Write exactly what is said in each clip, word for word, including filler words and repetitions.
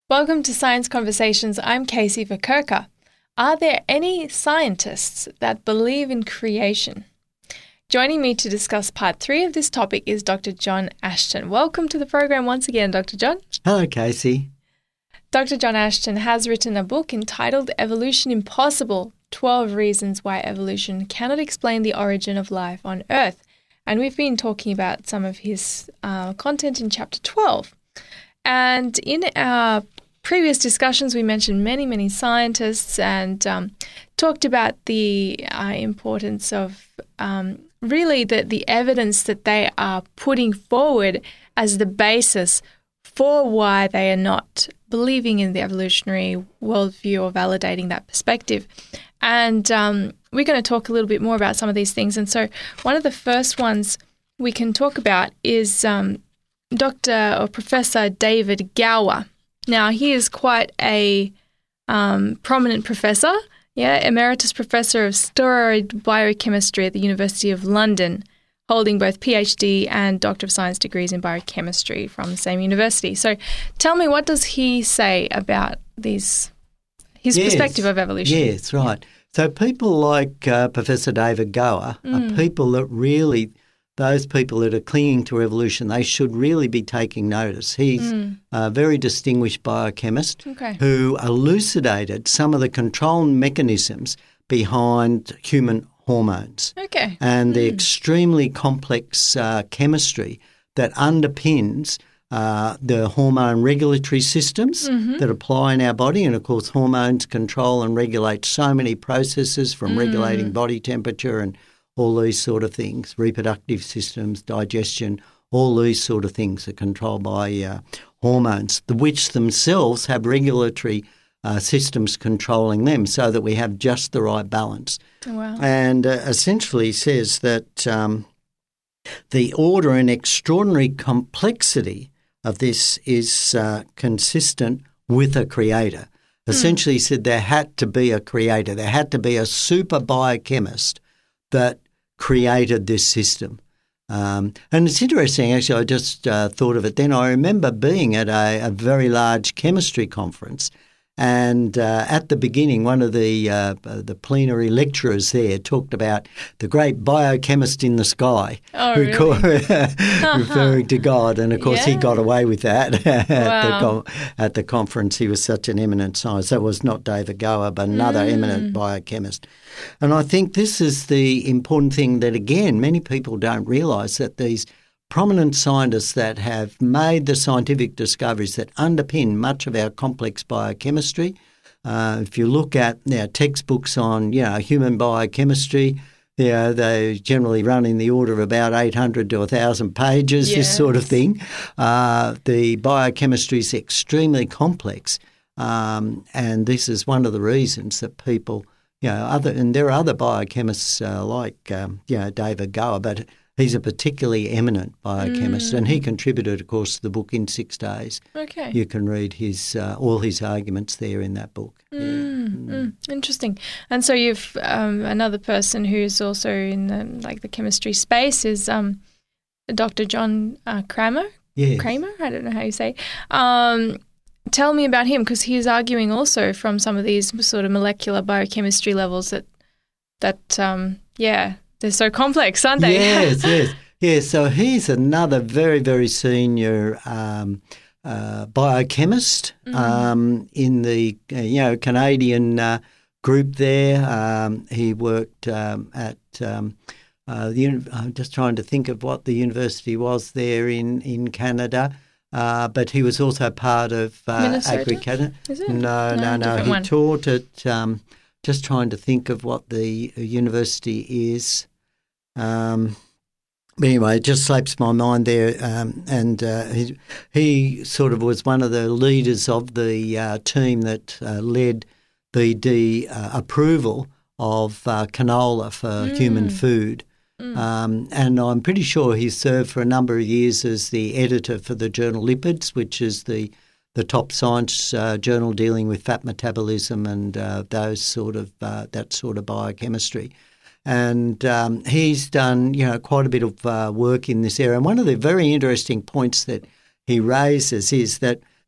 Welcome to Science Conversations. I'm Casey Verkerker. Are there any scientists that believe in creation? Joining me to discuss part three of this topic is Doctor John Ashton. Welcome to the program once again, Doctor John. Hello, Casey. Doctor John Ashton has written a book entitled Evolution Impossible, twelve Reasons Why Evolution Cannot Explain the Origin of Life on Earth. And we've been talking about some of his uh, content in chapter twelve. And in our previous discussions, we mentioned many, many scientists and um, talked about the uh, importance of um, really the, the evidence that they are putting forward as the basis for why they are not believing in the evolutionary worldview or validating that perspective. And um, we're going to talk a little bit more about some of these things. And so one of the first ones we can talk about is um, Doctor or Professor David Gower. Now, he is quite a um, prominent professor, yeah, emeritus professor of steroid biochemistry at the University of London, holding both PhD and Doctor of Science degrees in biochemistry from the same university. So tell me, what does he say about these, his yes. perspective of evolution? Yes, right. So people like uh, Professor David Gower mm. are people that really, those people that are clinging to evolution, they should really be taking notice. He's mm. a very distinguished biochemist okay. who elucidated some of the control mechanisms behind human hormones okay. and mm. the extremely complex uh, chemistry that underpins uh, the hormone regulatory systems mm-hmm. that apply in our body. And, of course, hormones control and regulate so many processes from mm. regulating body temperature and all these sort of things, reproductive systems, digestion, all these sort of things are controlled by uh, hormones, which themselves have regulatory uh, systems controlling them so that we have just the right balance. Oh, wow. And uh, essentially says that um, the order and extraordinary complexity of this is uh, consistent with a creator. Essentially mm. said there had to be a creator. There had to be a super biochemist that created this system. Um, and it's interesting, actually, I just uh, thought of it then. I remember being at a, a very large chemistry conference, and uh, at the beginning, one of the uh, the plenary lecturers there talked about the great biochemist in the sky, oh, who really? called, referring to God. And, of course, yeah. he got away with that at, wow. the, at the conference. He was such an eminent scientist. That was not David Gower, but another mm. eminent biochemist. And I think this is the important thing that, again, many people don't realise, that these prominent scientists that have made the scientific discoveries that underpin much of our complex biochemistry. Uh, if you look at our textbooks on, you know, human biochemistry, you know, they generally run in the order of about eight hundred to one thousand pages, yes. this sort of thing. Uh, the biochemistry is extremely complex, um, and this is one of the reasons that people, you know, other and there are other biochemists uh, like, um, you know, David Gower, but he's a particularly eminent biochemist, mm. and he contributed, of course, to the book in six days. Okay. You can read his uh, all his arguments there in that book. Mm. Yeah. Mm. Interesting. And so you've um, another person who's also in the, like the chemistry space is um, Doctor John uh, Kramer. Yes. Kramer. I don't know how you say. Um, tell me about him, because he's arguing also from some of these sort of molecular biochemistry levels that that um, yeah. They're so complex, aren't they? Yes, yes. Yes, so he's another very, very senior um, uh, biochemist mm. um, in the, uh, you know, Canadian uh, group there. Um, he worked um, at, um, uh, the, I'm just trying to think of what the university was there in, in Canada, uh, but he was also part of uh, Agri-Canada. Is it? No, no, no. no. He one. taught at, um, just trying to think of what the university is. Um, but anyway, it just slips my mind there. Um, and uh, he, he sort of was one of the leaders of the uh, team that uh, led the de, uh, approval of uh, canola for mm. human food. Mm. Um, and I'm pretty sure he served for a number of years as the editor for the journal Lipids, which is the the top science uh, journal dealing with fat metabolism and uh, those sort of uh, that sort of biochemistry. And um, he's done, you know, quite a bit of uh, work in this area. And one of the very interesting points that he raises is that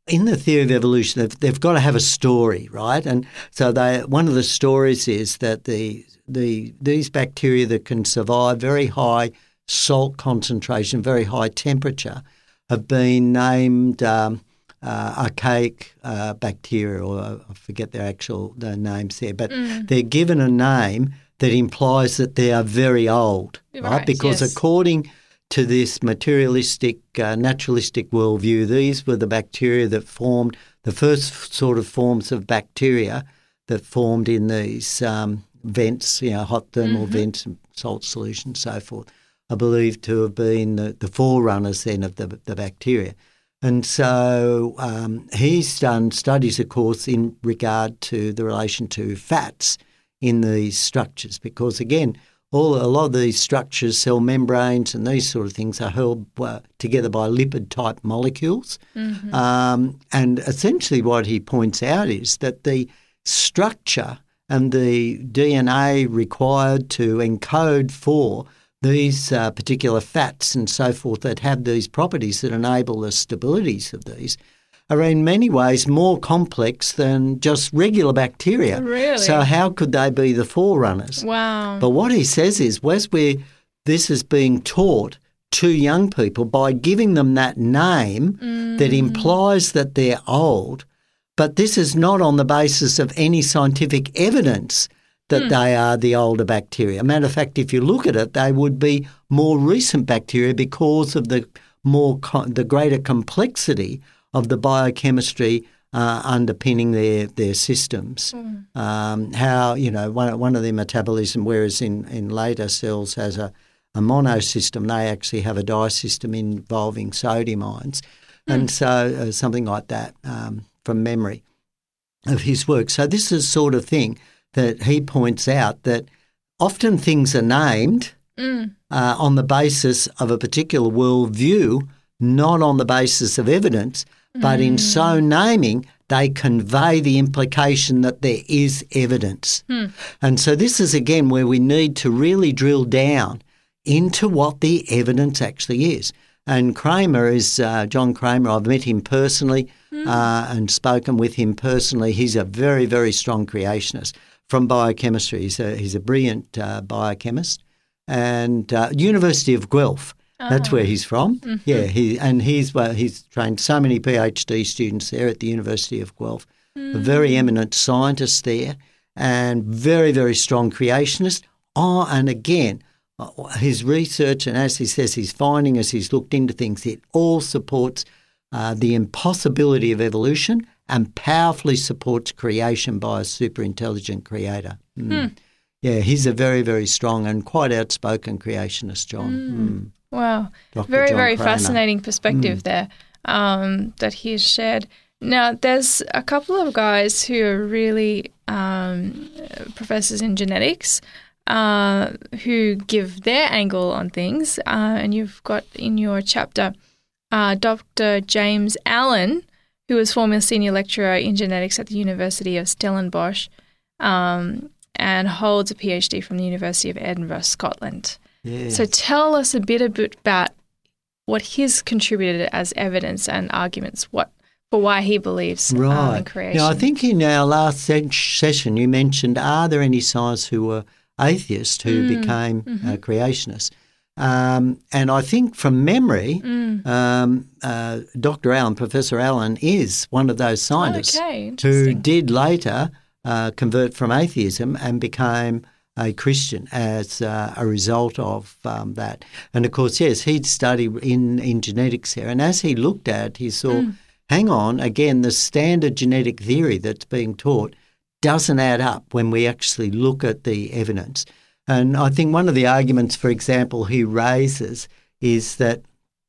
in the theory of evolution, they've, they've got to have a story, right? And so they one of the stories is that the the these bacteria that can survive very high salt concentration, very high temperature, have been named um, uh, archaic uh, bacteria, or I forget their actual their names there, but mm. they're given a name that implies that they are very old, right? right because yes. according to this materialistic, uh, naturalistic worldview, these were the bacteria that formed the first sort of forms of bacteria that formed in these um, vents, you know, hot thermal mm-hmm. vents and salt solution, so forth, are believed to have been the, the forerunners then of the, the bacteria. And so um, he's done studies, of course, in regard to the relation to fats in these structures, because, again, all a lot of these structures, cell membranes and these sort of things, are held uh, together by lipid-type molecules. Mm-hmm. Um, and essentially what he points out is that the structure and the D N A required to encode for these uh, particular fats and so forth that have these properties that enable the stabilities of these are in many ways more complex than just regular bacteria. Really? So how could they be the forerunners? Wow. But what he says is, where's where this is being taught to young people by giving them that name mm. that implies that they're old, but this is not on the basis of any scientific evidence that mm. they are the older bacteria. Matter of fact, if you look at it, they would be more recent bacteria because of the more the greater complexity of the biochemistry uh, underpinning their their systems. Mm. Um, how, you know, one, one of their metabolism, whereas in, in later cells has a, a monosystem, they actually have a disystem involving sodium ions. Mm. And so uh, something like that um, from memory of his work. So this is the sort of thing that he points out, that often things are named mm. uh, on the basis of a particular worldview, not on the basis of evidence, but mm. in so naming, they convey the implication that there is evidence. Mm. And so this is, again, where we need to really drill down into what the evidence actually is. And Kramer is, uh, John Kramer, I've met him personally mm. uh, and spoken with him personally. He's a very, very strong creationist from biochemistry. He's a, he's a brilliant uh, biochemist. And uh, University of Guelph. That's where he's from. Mm-hmm. Yeah, he and he's well, he's trained so many PhD students there at the University of Guelph. Mm. A very eminent scientist there, and very, very strong creationist. Oh, and again, his research, and as he says, his finding as he's looked into things, it all supports uh, the impossibility of evolution and powerfully supports creation by a super intelligent creator. Mm. Mm. Yeah, he's a very, very strong and quite outspoken creationist, John. Mm. Mm. Wow. Doctor Very, John very Kramer. fascinating perspective mm. there um, that he has shared. Now, there's a couple of guys who are really um, professors in genetics uh, who give their angle on things. Uh, and you've got in your chapter uh, Doctor James Allen, who was former senior lecturer in genetics at the University of Stellenbosch um, and holds a PhD from the University of Edinburgh, Scotland. Yes. So tell us a bit about what he's contributed as evidence and arguments what for why he believes right. um, in creation. Now, I think in our last se- session you mentioned, are there any scientists who were atheists who mm. became mm-hmm. uh, creationists? Um, and I think from memory, mm. um, uh, Doctor Allen, Professor Allen, is one of those scientists oh, okay. who did later uh, convert from atheism and became a Christian as uh, a result of um, that. And, of course, yes, he'd studied in, in genetics there. And as he looked at it, he saw, mm. hang on, again, the standard genetic theory that's being taught doesn't add up when we actually look at the evidence. And I think one of the arguments, for example, he raises is that,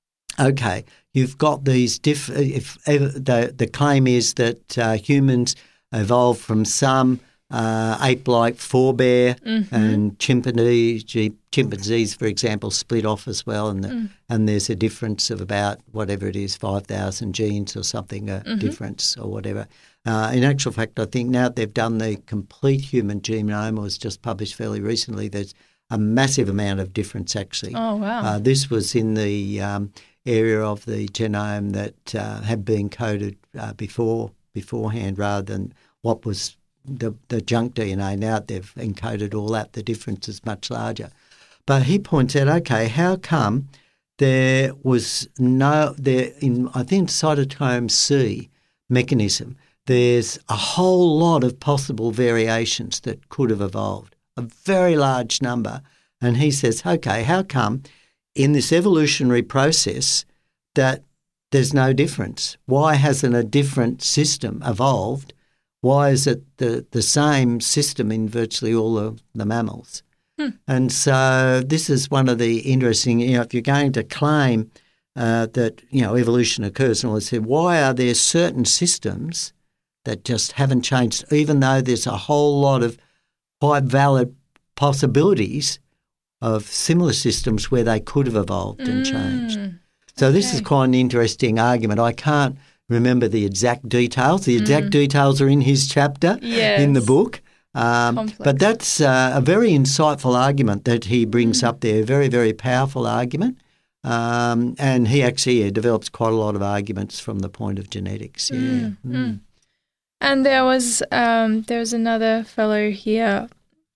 okay, you've got these diff- – if, if the, the claim is that uh, humans evolved from some – Uh, ape-like forebear mm-hmm. and chimpanzees, chimpanzees, for example, split off as well, and the, mm. and there's a difference of about whatever it is, five thousand genes or something, a mm-hmm. difference or whatever. Uh, in actual fact, I think now that they've done the complete human genome, was just published fairly recently, there's a massive amount of difference actually. Oh, wow. Uh, this was in the um, area of the genome that uh, had been coded uh, before beforehand, rather than what was the, the junk D N A. Now they've encoded all that. The difference is much larger. But he points out, okay, how come there was no there in I think cytochrome C mechanism? There's a whole lot of possible variations that could have evolved, a very large number. And he says, okay, how come in this evolutionary process that there's no difference? Why hasn't a different system evolved? Why is it the, the same system in virtually all of the mammals? Hmm. And so this is one of the interesting, you know, if you're going to claim uh, that, you know, evolution occurs, and all this, why are there certain systems that just haven't changed, even though there's a whole lot of quite valid possibilities of similar systems where they could have evolved mm. and changed. So okay. This is quite an interesting argument. I can't remember the exact details. The exact mm. details are in his chapter yes. in the book. Um, but that's uh, a very insightful argument that he brings mm. up there, a very, very powerful argument. Um, and he actually yeah, develops quite a lot of arguments from the point of genetics. Yeah. Mm. Mm. And there was um, there was another fellow here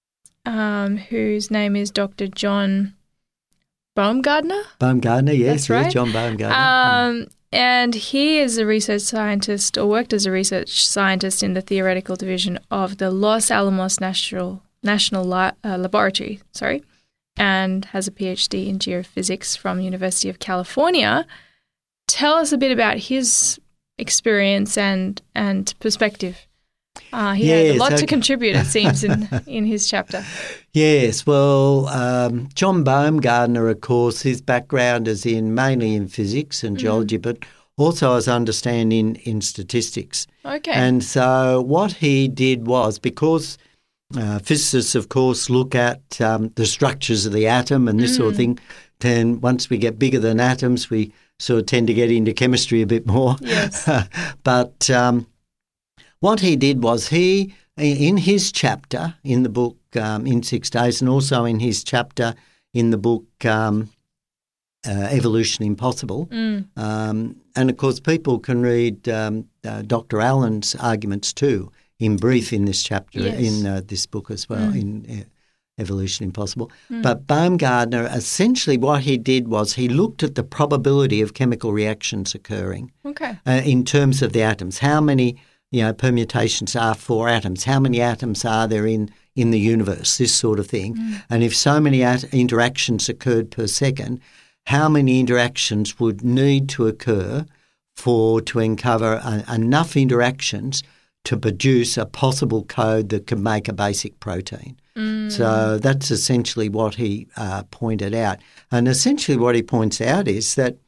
um, whose name is Doctor John Baumgartner. Baumgartner, yes, That's right. John Baumgartner. Um, mm. And he is a research scientist, or worked as a research scientist in the theoretical division of the Los Alamos National National La- uh, Laboratory, sorry, and has a PhD in geophysics from University of California. Tell us a bit about his experience and and perspective. Uh, he yes, had a lot okay. to contribute, it seems, in, in his chapter. Yes, well, um, John Baumgartner, of course, his background is in mainly in physics and geology, mm. but also, as I understand, in, in statistics. Okay. And so what he did was, because uh, physicists, of course, look at um, the structures of the atom and this mm. sort of thing, then once we get bigger than atoms, we sort of tend to get into chemistry a bit more. Yes. But um, what he did was he, in his chapter in the book um, In Six Days, and also in his chapter in the book um, uh, Evolution Impossible, mm. um, and of course people can read um, uh, Doctor Allen's arguments too, in brief in this chapter, yes. in uh, this book as well, mm. in uh, Evolution Impossible. Mm. But Baumgartner, essentially what he did was he looked at the probability of chemical reactions occurring okay. uh, in terms of the atoms. How many, you know, permutations are for atoms? How many atoms are there in, in the universe? This sort of thing. Mm. And if so many at- interactions occurred per second, how many interactions would need to occur for to uncover a, enough interactions to produce a possible code that could make a basic protein? Mm. So that's essentially what he uh, pointed out. And essentially what he points out is that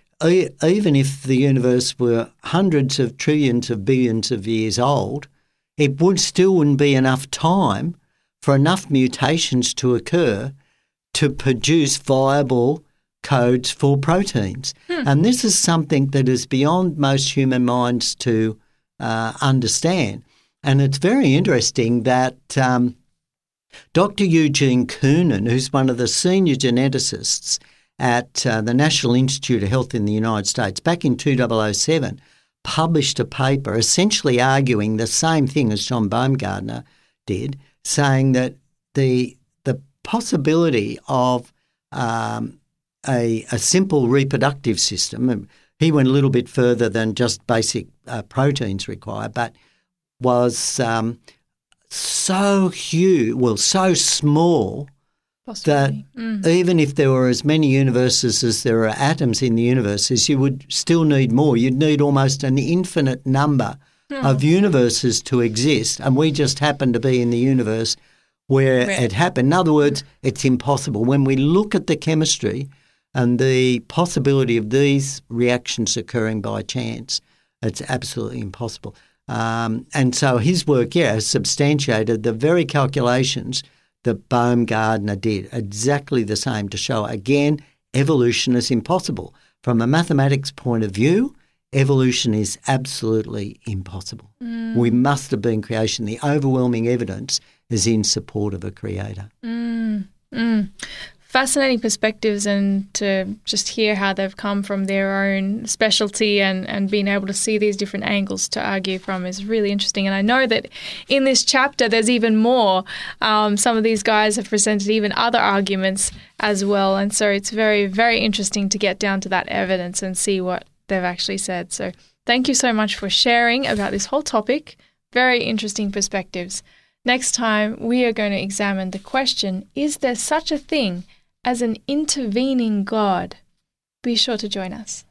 e- even if the universe were hundreds of trillions of billions of years old, it would still wouldn't be enough time for enough mutations to occur to produce viable codes for proteins. Hmm. And this is something that is beyond most human minds to uh, understand. And it's very interesting that um, Doctor Eugene Koonin, who's one of the senior geneticists at uh, the National Institute of Health in the United States, back in two thousand seven, published a paper essentially arguing the same thing as John Baumgartner did, saying that the the possibility of um, a, a simple reproductive system, and he went a little bit further than just basic uh, proteins require, but was um, so huge, well, so small Possibly. that mm. even if there were as many universes as there are atoms in the universes, you would still need more. You'd need almost an infinite number mm. of universes to exist, and we just happen to be in the universe where right. it happened. In other words, it's impossible. When we look at the chemistry and the possibility of these reactions occurring by chance, it's absolutely impossible. Um, and so his work, yeah, has substantiated the very calculations that Baumgartner did, exactly the same, to show, again, evolution is impossible. From a mathematics point of view, evolution is absolutely impossible. Mm. We must have been creation. The overwhelming evidence is in support of a creator. Mm. Mm. fascinating perspectives, and to just hear how they've come from their own specialty and, and being able to see these different angles to argue from is really interesting. And I know that in this chapter there's even more. Um, some of these guys have presented even other arguments as well. And so it's very, very interesting to get down to that evidence and see what they've actually said. So thank you so much for sharing about this whole topic. Very interesting perspectives. Next time, we are going to examine the question, is there such a thing as an intervening God? Be sure to join us.